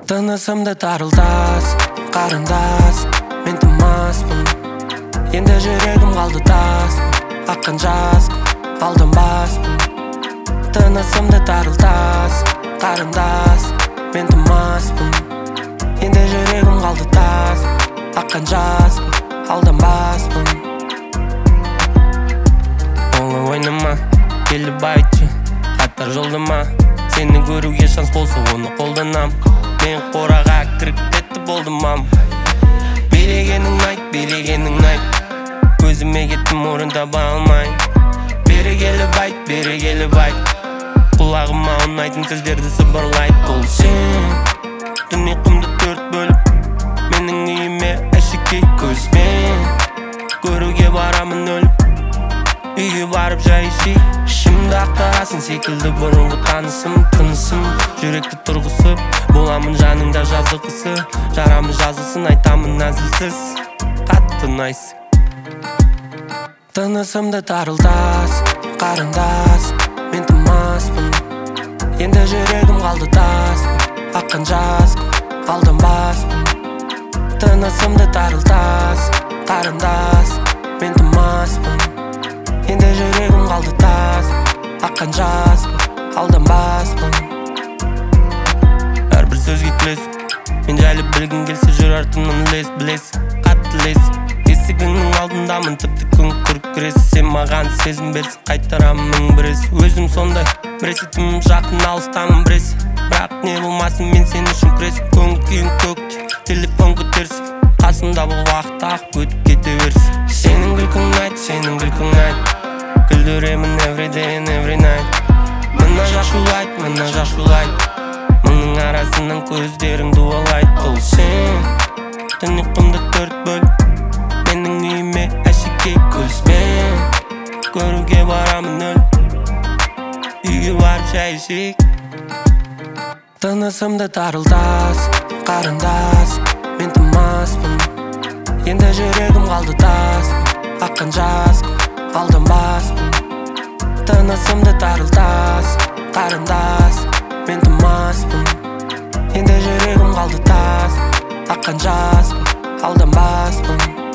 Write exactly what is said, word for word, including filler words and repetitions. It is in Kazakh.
Тынысымды тарылтас, қарындас, мен тымаспын. Енді жүрегім қалды тас, аққан жас, алданбаспын. Тынысымды тарылтас, қарындас, мен тымаспын. Енді жүрегім қалды тас, аққан жас, алданбаспын. Оңай ойнама, келіп айтшы, хаттар жолдама. Сені көруге шанс болса оны қолданам. Мен қораға кіріп кетті болдым мам. Билегенің айт, билегенің айт. Көзіме кеттім орын таба алмай. Бері келіп айт, бері келіп айт. Құлағыма ұнайтын сөздерді сыбырлайт. Бұл сен түн ұйқымды төрт бөліп, менің үйіме әшекей көзбен көруге барамын өліп. Үйге барып жай ішейік. Шымды ақтарасың секілді бұрынғы танысым. Тынысым жүректі тұрғысып, боламын жаныңда жазықысы. Жарамы жазылсын айтамын әзілсіз, қатты ұнайсың. Тынысымды тарылтас, қарындас, мен тымаспын. Енді жүрегім қалды тас, аққан жас, алданбаспын. Тынысымды тарылтас, қарындас, мен тымаспын. Енді жүрегім қалды тас, аққан жас, алданбаспын. Әрбір сөзге күлес, мен жайлы білгің келсе жүр артымнан лес, білес, қатты лес. Есігіңнің алдындамын, тіпті күн күркірес. Сен маған сезім берсін, қайтарамын мың бірес. Өзім сондай, біресе тым жақын алыстамын біресе. Бірақ не болмасын, мен сен үшін күресім. Көңіл күйің көкте, телефон көтерсін. Қасында бұл уақыт ағып өтіп кете берсін. Сенің күлкің айт, сенің күлкің айт. Күлдіремін every day and every night. Мына жашулайт, мына жашулайт. Мыңның арасынан көздерің дуалайт. Бұл сен түн ұйқымды төрт бөліп, менің үйіме әшекей көзбен көруге барамын өліп. Үйге барып жай ішейік. Тынысымды тарылтас, қарындас, мен тымаспын. Енді жүрегім қалды тас, аққан жас, алданбаспын. Тынысымды тарылтас, қарындас, мен тымаспын. Енді жүрегім қалды тас, аққан жас, алданбаспын.